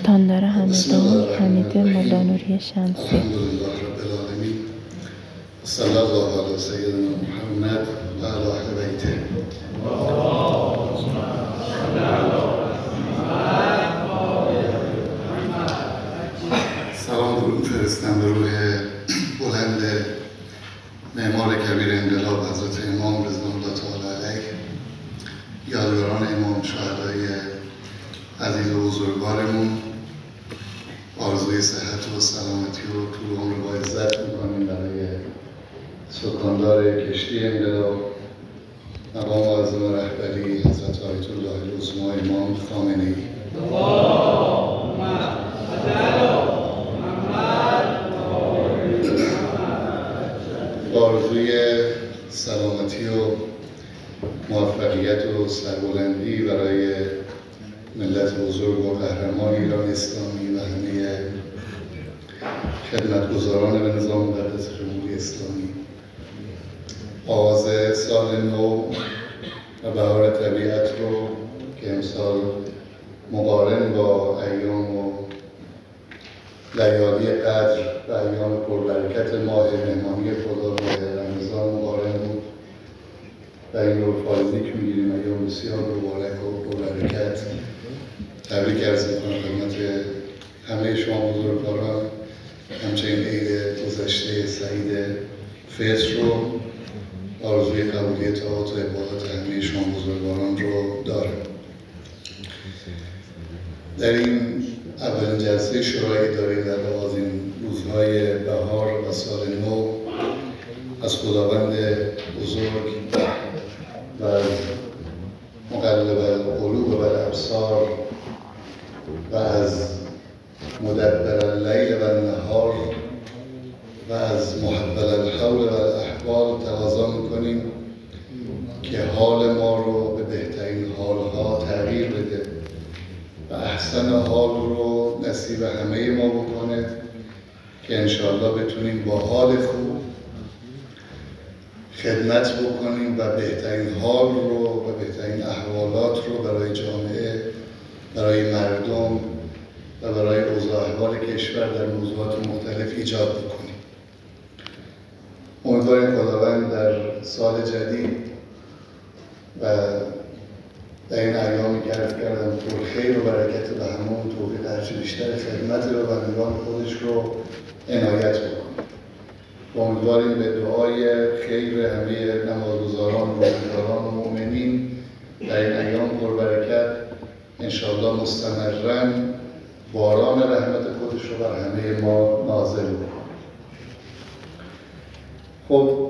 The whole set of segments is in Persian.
استاندار همدان حمید ملا نوری شمسی. الحمدلله رب العالمین. صلی الله علی سیدنا محمد و علی اهل بیته. سلام درود فرستم به روح بلند معمار کبیر انقلاب حضرت امام رضوان الله تعالی علیه، یادگاران امام، شهدای عزیز و بزرگوارمون. آرزوی صحت و سلامتی و طول عمر با عزت می‌کنیم برای سکاندار کشتی انقلاب، مقام اعظم رهبری حضرت آیت الله العظمی امام خامنه‌ای. آرزوی سلامتی و موفقیت و سربلندی برای ملت بزرگ و قهرمان ایران اسلامی و همه خدمتگزاران به نظام مقدس جمهوری اسلامی. آغاز سال نو و بهار طبیعت رو که امسال مقارن با ایام و لیالی قدر و ایام پربرکت ماه مهمانی خدا ماه رمضان مقارن بود و این رو فایزیک میگیریم. ایام بسیار مبارک و پربرکت. تبریک عرض می‌کنم خدمت همه شما بزرگواران. همچنین عید گذشته سعید فطر رو آرزوی قبولی طاعات و عبادات همه شما بزرگواران رو دارم. در این اولین جلسه شورای اداره در آغاز این روزهای بهار و سال نو از خداوند بزرگ و از مقلب القلوب و الابصار و از مدبر اللیل و النهار و از محول الحول و الاحوال تقاضا میکنیم که حال ما رو به بهترین حالها تغییر بده و احسن حال رو نصیب همه ما بکنه که انشاءالله بتونیم با حال خوب خدمت بکنیم و بهترین حال رو و بهترین احوالات رو برای جامعه، برای مردم و برای اوضاع احوال کشور در موضوعات مختلف ایجاد بکنیم. امیدواریم خداوند در سال جدید و در این ایامی که عرض کردم پر خیر و برکت به همون توفیق هرچه بیشتر خدمت رو و بندگان خودش رو عنایت بکنیم. و امیدواریم به دعای خیر همه نمازگزاران و روزداران و مؤمنین در این ایام پربرکت انشاءالله مستمراً باران رحمت خودش رو بر همه ما نازل بکنه. خب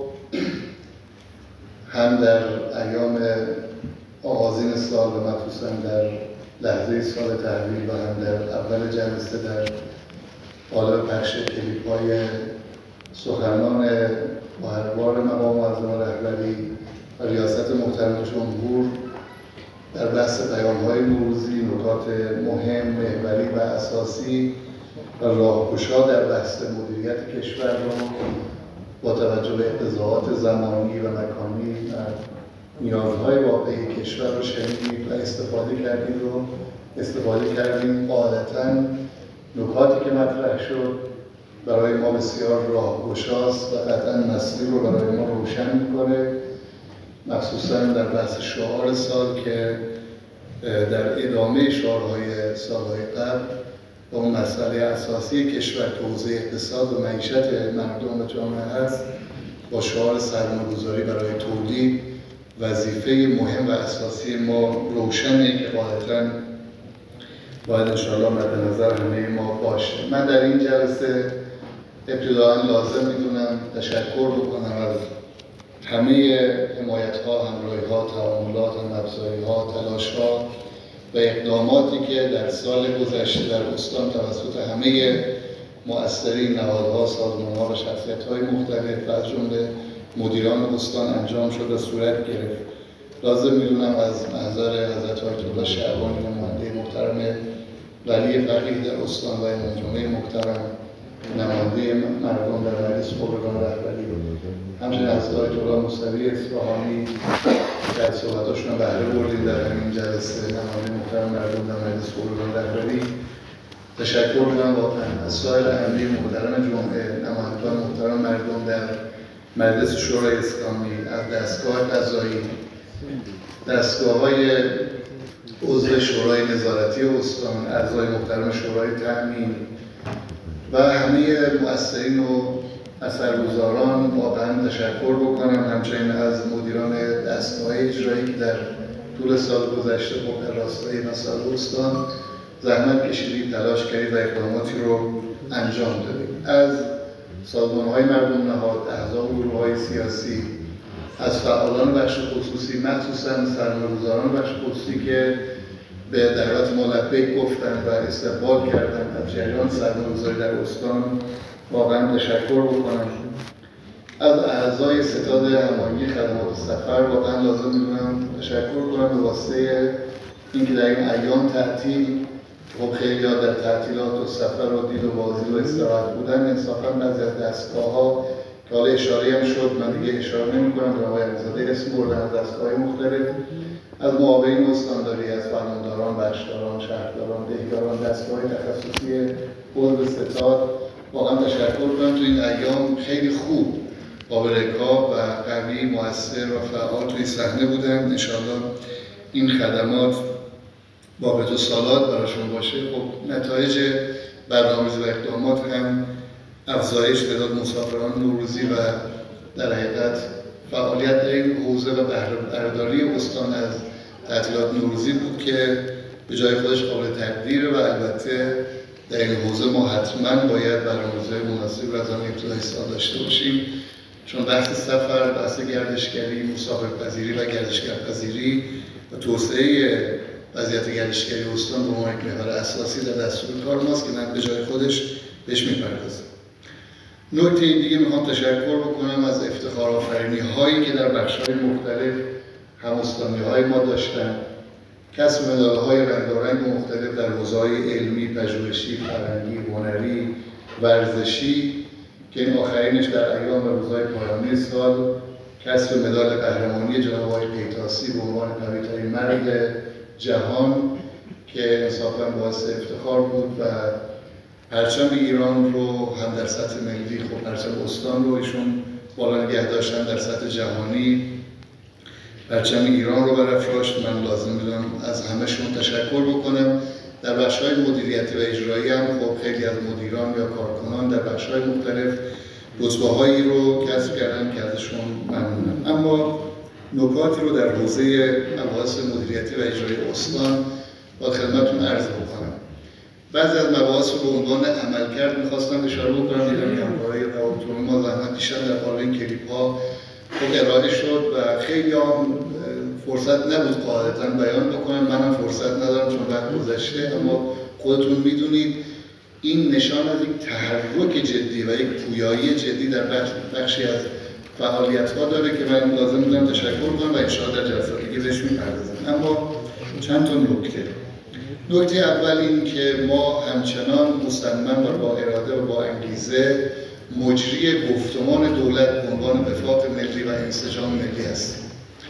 هم در ایام آغازین سال و مخصوصاً در لحظه سال تحویل و هم در اول جلسه در قالب پخش کلیپ‌های سخنان بهربار مقام معظم رهبری و ریاست محترم جمهور در بحث پیام‌های نوروزی، نکات مهم، محوری و اساسی و راهگشا در بحث مدیریت کشور رو با توجه به اقتضاعات زمانی و مکانی و نیازهای واقعی کشور رو شنیدیم و استفاده کردیم. قاعدتاً نکاتی که مطرح شد برای ما بسیار راهگشاست و قطعاً مسیر رو برای ما روشن می‌کنه، مخصوصاً در بحث شعار سال که در ادامه شعارهای سالهای قبل با اون مسئله اساسی کشور که حوزه اقتصاد و معیشت مردم و جامعه هست، با شعار سرمایه‌گذاری برای تولید وظیفه مهم و اساسی ما روشنه که قاعدتاً باید انشاءالله مد نظر همه ما باشه. من در این جلسه ابتداءً لازم میدونم تشکر بکنم از همه حمایت‌ها، همراهی‌ها، تعاملات، هم‌افزایی‌ها، تلاش‌ها و اقداماتی که در سال گذشته در استان توسط همه مؤثرین، نهادها، سازمان‌ها و شخصیت‌های مختلف و از جمله مدیران استان انجام شد و صورت گرفت. لازم میدونم از محضر حضرت آیت الله شعبانی نماینده محترم ولی فقیه در استان و امام جمعه محترم، نماینده مردم در مجلس خبرگان رهبری، همچنین حضرت آیت الله موسوی اصفهانی که از صحبتاشون بهره بردیم در همین جلسه، نماینده محترم مردم در مجلس خبرگان رهبری تشکر کنم واقعا از سایر اهمیه محترم جمعه، نمایندگان محترم مردم در مجلس شورای اسلامی، از دستگاه قضایی، دستگاه‌های عضو شورای نظارتی استان، اعضای محترم شورای تأمین و همه مؤثرین و اثرگذاران واقعا تشکر بکنم. همچنین از مدیران دستگاه اجرایی که در طول سال گذشته در راستای مسائل استان زحمت کشیدید، تلاش کردید و اقداماتی رو انجام دادید. از سازمان‌های مردم نهاد، احزاب و گروه‌های سیاسی، از فعالان بخش خصوصی، مخصوصاً سرمایه‌گذاران بخش خصوصی که به دعوت ما لبیک گفتند و استقبال کردند از جریان سرمایه‌گذاری در استان واقعا تشکر بکنم. از اعضای ستاد هماهنگی خدمات سفر واقعا لازم می‌دونم تشکر کنم به واسطه اینکه در این ایام تعطیل، خب خیلی‌ها در تعطیلات و سفر و دید و بازی و استراحت بودن، انصافاً بعضی از دستگاه‌ها که حالا اشاره هم شد، من دیگه اشاره نمی‌کنم، جناب آقای علیزاده اسم بردن از دستگاه‌های مختلف، از معاونین استانداری، از فرمانداران، بخشداران، شهرداران، دهیداران، دستگاه‌های تخصصی عضو ستاد واقعا تشکر کنم. تو این ایام خیلی خوب قابل رکاب و قوی، مؤثر و فعال توی صحنه بودن. انشاءالله این خدمات بابت و سالات براشون باشه. خب نتایج برنامه‌ریزی و اقدامات هم افزایش تعداد مسافران نوروزی و در حقیقت فعالیت در این حوزه و بهره‌برداری استان از تعطیلات نوروزی بود که به جای خودش قابل تقدیره و البته در این حوزه ما حتما باید برنامه‌ریزی مناسب از آن ابتدای سال داشته باشیم، چون بحث سفر، بحث گردشگری، مسافرپذیری و گردشگرپذیری و توسعه وضعیت گردشگری استان به عنوان یک محور اساسی در دستور کار ماست که من به جای خودش بهش میپردازم. نکته دیگه میخوام تشکر بکنم از افتخارآفرینی هایی که در بخش‌های مختلف هم‌استانی‌های ما داشتن، کسب مدال‌های رنگارنگ و مختلف در حوزه‌های علمی، پژوهشی، فرهنگی، هنری، ورزشی که این آخرینش در ایام و روزهای پایانی سال کسب مدال قهرمانی جناب آقای قیطاسی به عنوان قوی‌ترین مرد جهان که انصافاً باعث افتخار بود و پرچم ایران رو هم در سطح ملی، خب پرچم استان رو ایشون بالا نگه داشتن، در سطح جهانی پرچم ایران رو برافراشت. من لازم می‌دونم از همه‌شون تشکر بکنم. در بخش‌های مدیریتی و اجرایی هم خب خیلی از مدیران یا کارکنان در بخش‌های مختلف رتبه‌هایی رو کسب کردن که ازشون ممنونم. اما نکاتی رو در حوزه مباحث مدیریتی و اجرایی استان با خدمتتون عرض بکنم. بعضی از مباحث رو به عنوان عملکرد می‌خواستم اشاره بکنم. دیدم که همکارای روابط ما زحمت کشیدن در قالب این کلیپ‌ها خب ارائه شد و خیلی هم فرصت نبود قاعدتاً بیان بکنم. منم فرصت ندارم چون وقت گذشته، اما خودتون میدونید این نشان از یک تحرک جدی و یک پویایی جدی در بخشی از فعالیت‌ها داره که من لازم می‌دونم تشکر کنم و انشاءالله در جلسات دیگه بهش می‌پردازم. اما چند تا نکته اول این که ما همچنان مصمم و با اراده و با انگیزه مجری گفتمان دولت به عنوان وفاق ملی و انسجام ملی هستیم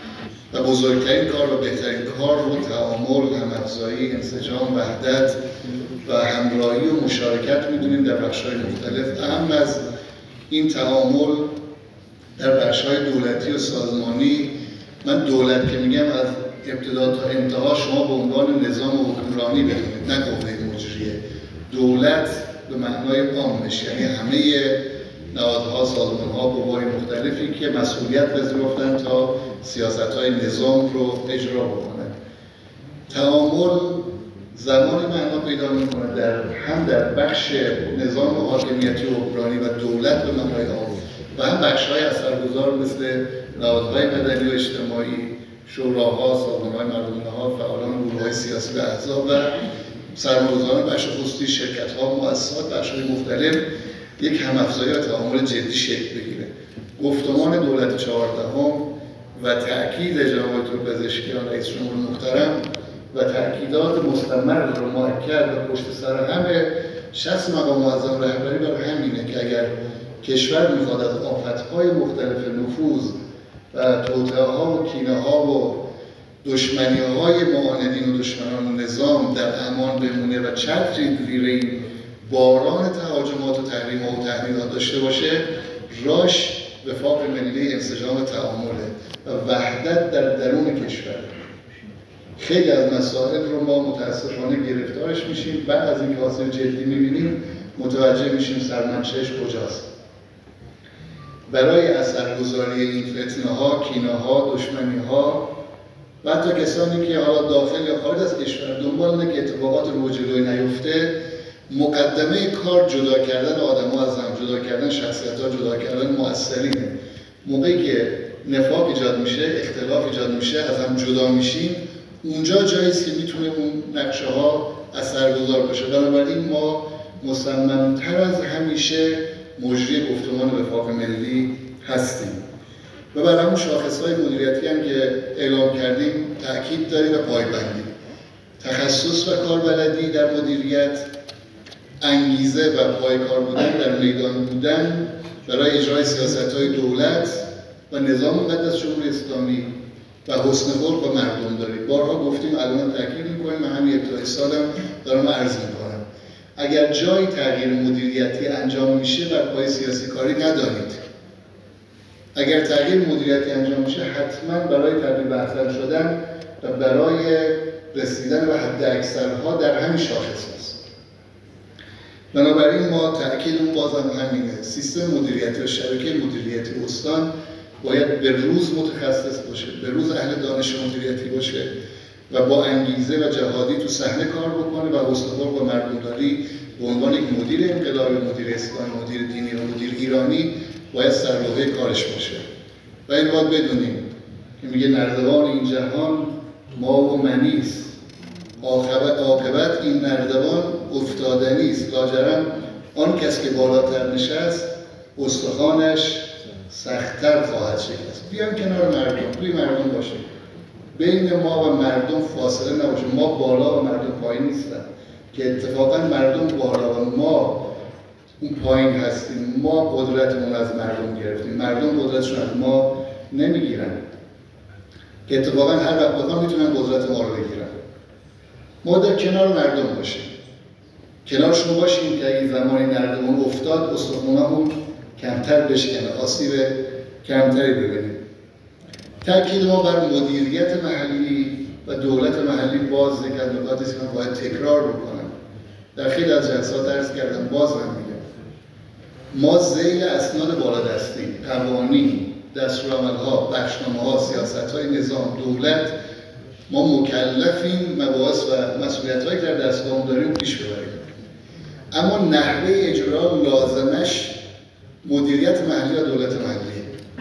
و بزرگترین کار و بهترین کار رو تعامل، هم‌افزایی، انسجام، وحدت و همراهی و مشارکت می‌دونیم در بخش‌های مختلف. اهم از این تعامل در بخش‌های دولتی و سازمانی، من دولت که میگم از ابتدا تا انتها شما به عنوان نظام حکمرانی ببینید، نه قوه مجریه. دولت به معنای عامش، یعنی همه نهادها، سازمان‌ها، قوه‌های مختلفی که مسئولیت پذیرفتن تا سیاست‌های نظام رو اجرا بکنن. تعامل زمانی معنا پیدا می‌کنه هم در بخش نظام حاکمیتی و حکمرانی و دولت به معنای عام و هم بخش‌های اثرگذار مثل نهادهای مدنی و اجتماعی، شوراها، سازمان‌های مردم نهاد، فعالان گروه‌های سیاسی و احزاب و سرمایه‌گذاران بخش خصوصی، شرکت‌ها، مؤسسات، بخش‌های مختلف یک هم‌افزایی و تعامل جدی شکل بگیره. گفتمان دولت 14 و تأکید جناب آقای پزشکیان رئیس جمهور محترم و تأکیدات مستمر و مؤکد و پشت سر همه 60 مقام معظم رهبری برای همینه که اگر کشور میخواد از آفت‌های مختلف نفوذ و توطئه‌ها و کینه‌ها و دشمنی‌های معاندین و دشمنان نظام در امان بمونه و چتری زیر این باران تهاجمات و تحریم‌ها و تهدیدات داشته باشه، راش وفاق ملی، انسجام تعامله و وحدت در درون کشور. خیلی از مسائل رو ما متاسفانه گرفتارش میشیم، بعد از اینکه حاصل جدی میبینیم متوجه میشیم سرمنشأش کجاست. برای اثرگذاری این فتنه‌ها، کینه‌ها، دشمنی‌ها و حتی کسانی که حالا داخل یا خارج از کشور دنبال اینه که اتفاقات رو جلوی نیفته، مقدمه کار جدا کردن آدم‌ها از هم، جدا کردن شخصیت‌ها، جدا کردن مؤثرینه. موقعی که نفاق ایجاد میشه، اختلاف ایجاد میشه، از هم جدا میشیم، اونجا جایی است که میتونه اون نقشه‌ها اثرگذار باشه. بنابراین ما مصمم‌تر از همیشه مجری گفتمان وفاق ملی هستیم و بر همون شاخص‌های مدیریتی هم که اعلام کردیم تأکید داریم و پایبندی. تخصص و کاربلدی در مدیریت، انگیزه و پایکار بودن در میدان بودن برای اجرای سیاست‌های دولت و نظام مقدس جمهوری اسلامی و حسن خلق و مردم داریم. بارها گفتیم، الان تاکید می‌کنیم، من همین ابتدای سالم دارم عرض می‌کنم. اگر جایی تغییر مدیریتی انجام میشه بر پای سیاسی کاری ندانید. اگر تغییر مدیریتی انجام میشه حتما برای تبدیل به اثر شدن و برای رسیدن به حد اکثرها در همین شاخص است. بنابراین ما تأکیدمون بازم همینه، سیستم مدیریتی و شبکه مدیریتی استان باید به روز متخصص باشه، به روز اهل دانش مدیریتی باشه و با انگیزه و جهادی تو صحنه کار بکنه و حسن خلق و مردمداری به عنوان یک مدیر انقلابی، مدیر اسلامی، مدیر دینی و مدیر ایرانی باید سرلوحه کارش باشه. و این باید بدونیم که میگه نردبان این جهان ما و منیست، عاقبت این نردبان افتادنی است، لاجرم آن کس که بالاتر نشست استخوانش سخت‌تر خواهد شکست. بیایم کنار مردم، توی مردم باشیم، بین ما و مردم فاصله نباشه. ما بالا و مردم پایین نیستن که اتفاقا مردم بالا و ما اون پایین هستیم. ما قدرتمون از مردم گرفتیم، مردم قدرتشون از ما نمیگیرن که اتفاقا هر وقت بخوان میتونن قدرت ما رو بگیرن. ما در کنار مردم باشیم، کنارشون باشیم که اگه زمانی نردمون افتاد استخونامون کمتر بشکنه، آسیب کمتری ببینیم. تأکید ما بر مدیریت محلی و دولت محلی باز یک از نکاتی است که من باید تکرار بکنم. در خیلی از جلسات عرض کردم، باز هم میگم، ما ذیل اسناد بالادستی، قوانین، دستورالعمل‌ها، بخشنامه‌ها، سیاست‌های نظام، دولت، ما مکلفیم مباحث و مسئولیت‌هایی که در دستگاه داریم پیش ببریم. اما نحوه اجرا لازمش مدیریت محلی و دولت محلی.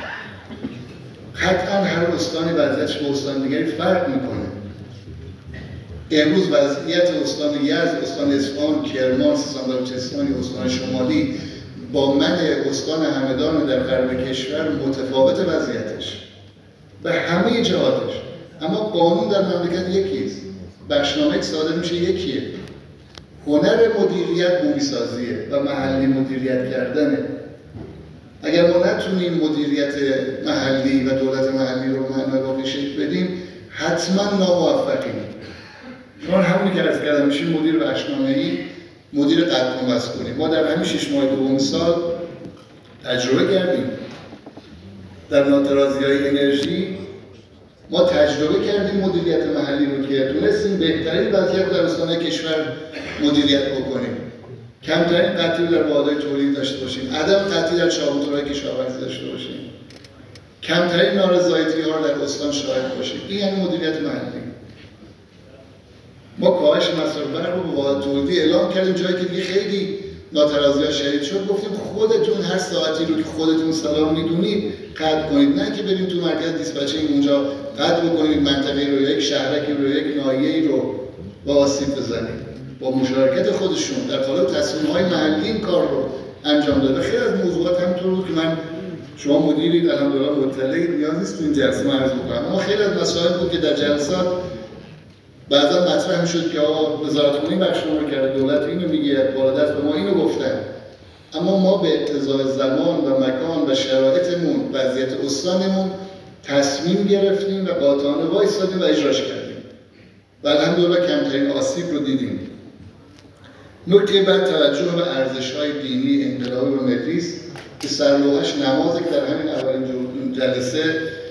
قطعا هر استانی وضعیتش با استان دیگری فرق میکنه. امروز وضعیت استان یزد، استان اصفهان، کرمان، سیستان بلوچستان، استان شمالی با من استان همدان در غرب کشور متفاوت وضعیتش به همه جهاتش. اما قانون در مملکت یکیست، بخشنامه که صادر میشه یکیه. هنر مدیریت بومی‌سازیه و محلی مدیریت کردنه. اگر ما نتونیم مدیریت محلی و دولت محلی رو معنای واقعی شکل بدیم، حتما ناموفقیم. چون همونی که عرض کردم میشیم مدیر بخشنامه‌ای، مدیر قطع و وصل کنیم. ما در همین 6 ماه دوم سال تجربه کردیم. در ناترازی‌های انرژی ما تجربه کردیم مدیریت محلی رو که تونستیم بهترین وضعیت در استان‌های کشور مدیریت بکنیم. کمترین قطعی در واحدهای تولید داشته باشیم، عدم قطعی در چابوتورهای کشاورزی داشته باشیم، کمترین نارضایتی‌ها رو در استان شاهد باشیم. این یعنی مدیریت محلی. ما کاهش مصرف برق رو به واحد تولیدی اعلام کردیم، جایی که دیگه خیلی ناترازی‌ها شدید شد، گفتیم خودتون هر ساعتی رو که خودتون سلام میدونید قطع کنید، نه که بریم تو مرکز دیسپچینگ اونجا قطع بکنید، منطقه رو یک شهرکی رو یک ناحیه‌ای رو با آسیب بزنید. با مشارکت خودشون در قالب تصمیم‌های محلی این کار رو انجام داده. خیلی از موضوعات همینطور بود که من شما مدیرید الحمدلله مطلعید، نیاز نیست تو این جلسه من عرض بکنم. اما خیلی از مسائل بود که در جلسات بعضا مطرح می‌شد که آقا وزارتخونه بخشنامه کرده، دولت اینو میگه، بالادست به ما اینو گفتن. اما ما به اقتضای زمان و مکان و شرایطمون، وضعیت استانمون تصمیم گرفتیم و قاطعانه وایسادیم و اجراش کردیم و الحمدلله کمترین آسیب رو دیدیم. نکته بعد توجه به ارزش‌های دینی، انقلابی و ملی است که سرلوحش نمازه که در همین اولین جلسه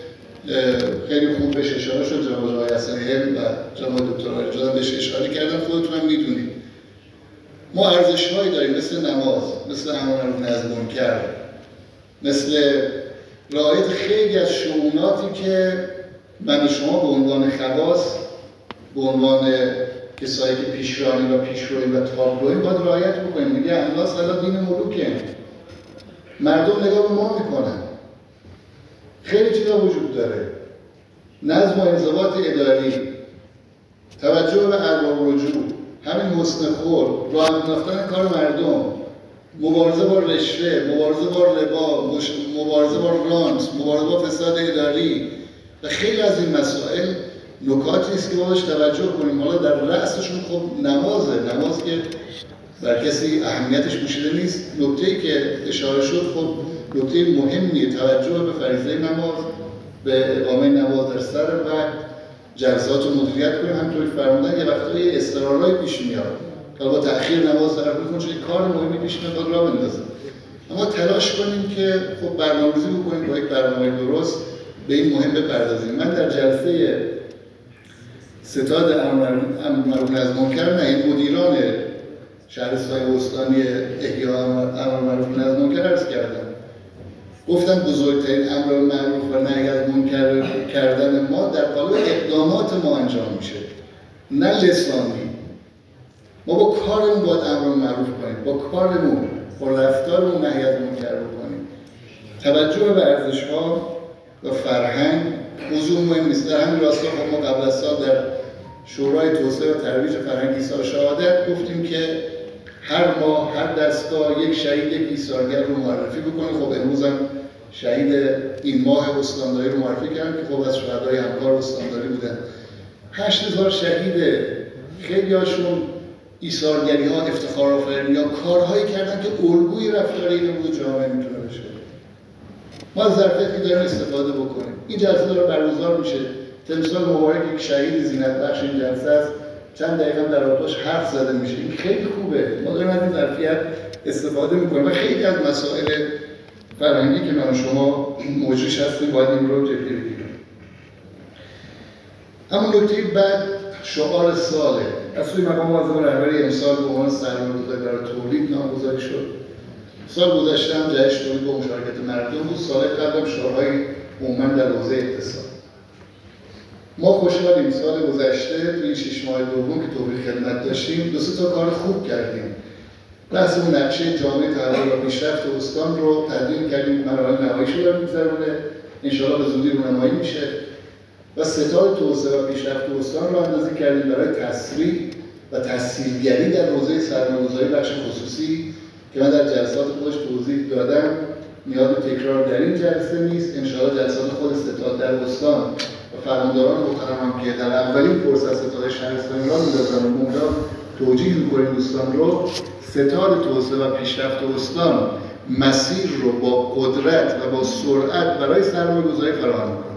خیلی خوب بهش اشاره شد. جناب آقای حسن علم و جناب دکتر آرجان بهش اشاره کردن، خودتون هم میدونید. ما ارزش‌هایی داریم مثل نماز، مثل امر معروف نهی از منکر، مثل رعایت خیلی از شؤوناتی که من و شما به عنوان خواص، به عنوان کسایی که پیشرانی و پیشرویم و تابلویم باید رعایت بکنیم. میگه الناس علی دین ملوکه، مردم نگاه به ما میکنن. خیلی چیزا وجود داره، نظم و انضباط اداری، توجه به ارباب رجوع، همین حسن خلق، راه انداختن کار مردم، مبارزه با رشوه، مبارزه با ربا، مبارزه با رانت، مبارزه با فساد اداری و خیلی از این مسائل نکاتی است که ما بهش توجه کنیم. حالا در رأسشون خب نمازه، نماز که بر کسی اهمیتش پوشیده نیست. نکته‌ای که اشاره شد خب نکته مهمیه، توجه به فریضه نماز، به اقامه نماز در سر وقت، جلسات رو مدیریت کنیم. همونطوری فرمودن یه وقتایی اضطرارای پیش میاد که با تأخیر نماز طرف می‌کنه، چون کار مهمی پیش میاد راه بندازه. اما تلاش کنیم که خب برنامه‌ریزی بکنیم با یک برنامه درست به این مهم بپردازیم. من در جلسه ستاد امر معروف نهی از منکر، نه این مدیران شهرستان استانی احیا امر معروف نهی از منکر عرض کردم، گفتم بزرگترین امر معروف و نهی از منکر کردن ما در قالب اقدامات ما انجام میشه، نه لسانی. ما با کارمون باید امر معروف کنیم، با کارمون، با رفتارمون نهی از منکر بکنیم. توجه به ارزش‌ها و فرهنگ موضوع مهم نیست. در همین راستا خب ما قبل از سال در شورای توسعه و ترویج فرهنگ ایثار شهادت گفتیم که هر ماه هر دستگاه یک شهید، یک ایثارگر رو معرفی بکنه. خب امروز هم شهید این ماه استانداری رو معرفی کردن که خب از شهدای همکار استانداری بودن. 8000 شهید، خیلی هاشون ایثارگری‌ها، افتخارآفرینی‌ها، کارهایی کردن که الگوی رفتاری این امروز جامعه میتونه بشه. ما از ظرفیتی داریم استفاده بکنیم. این جلسه داره برگزار میشه. تمثال مبارک یک شهید زینت بخش این جلسه است. چند دقیقه در رابطه‌اش حرف زده میشه. این خیلی خوبه. ما داریم از این ظرفیت استفاده میکنیم و خیلی از مسائل فرهنگی که من و شما موجودش هستیم باید این رو جدی بگیریم. اما نکته بعد شعار ساله. از سوی مقام معظم رهبری امسال به عنوان سرمایه‌گذاری برای تولید نامگذاری شد. سال گذشته هم جهش تولید با مشارکت مردم بود. سال قبل شعارهای عموما در حوزه اقتصاد. ما خوشحالیم سال گذشته توی 6 ماه دوم که توفیق خدمت داشتیم 2-3 تا کار خوب کردیم. بحث اون نقشه جامعه تحول و پیشرفت استان رو تدوین کردیم، مراحل نهاییش رو می‌گذرونه، انشاءالله به زودی رونمایی میشه و ستاد توسعه و پیشرفت استان رو اندازی کردیم برای تسریع و تسهیلگری در حوزه سرمایه‌گذاری بخش خصوصی که من در جلسات خودش توضیح دادم. نیاز به تکرار در این جلسه نیست. انشاءالله جلسات خود ستاد در استان و فرمانداران محترمم که در اولین فرصت ستاد شهرستانی را می‌ذارن و ممکن توجیه می‌کنیم دوستان رو، ستاد توسعه و پیشرفت استان مسیر رو با قدرت و با سرعت برای سرمایه‌گذاری فراهم می‌کنه.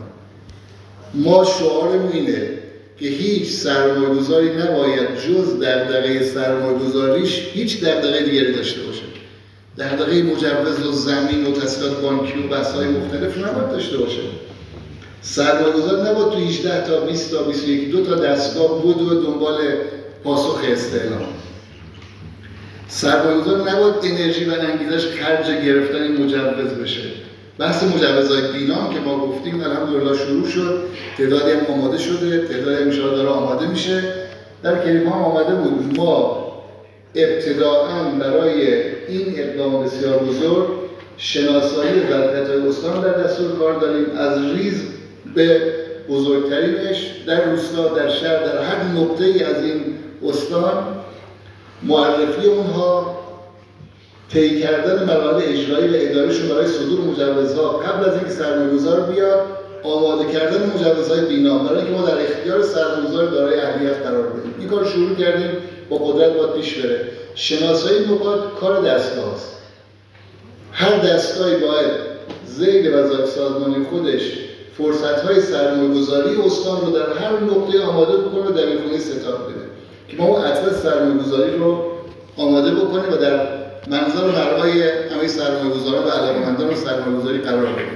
ما شعارمون اینه که هیچ سرمایه‌گذاری نباید جز دغدغه سرمایه‌گذاریش هیچ دغدغه دیگری داشته باشه. دغدغه مجوز و زمین و تسهیلات بانکی و بحث‌های مختلف نباید داشته باشه. سرمایه‌گذار نباید تو 18 تا 20 تا 21 دو تا دستگاه بدو دنبال پاسخ استعلام. سرمایه‌گذار نباید انرژی و انگیزش خرج گرفتن این مجوز بشه. بحث مجوزهای بینام که ما گفتیم الحمدلله شروع شد، تعدادی هم آماده شده، تعدادی هم انشاءالله داره آماده میشه. در کریمان هم آماده بود. ما ابتداءً برای این اقدام بسیار بزرگ شناسایی ظرفیت‌های استان در دستور کار داریم، از ریز به بزرگترینش در روستا، در شهر، در هر نقطه‌ای از این استان معرفی اونها، طی کردن مراحل اجرایی و اداریشون برای صدور مجوزها قبل از اینکه سرمایه‌گذار بیاد، آماده کردن مجوزهای بینام برای اینکه ما در اختیار سرمایه‌گذار دارای اهلیت قرار بدیم. این کار شروع کردیم، با قدرت باید پیش بره. شناسایی نکات کار دستگاه است. هر دستگاهی باید ذیل وظایف سازمانی خودش فرصت‌های سرمایه‌گذاری استان رو در هر نقطه آماده بکنه و در این خونه ستاد بده که ما اون اطلاس سرمایه‌گذاری رو آماده بکنیم و در منظر و مرعای همه سرمایه‌گذاران و علاقه‌مندان سرمایه‌گذاری قرار بدیم.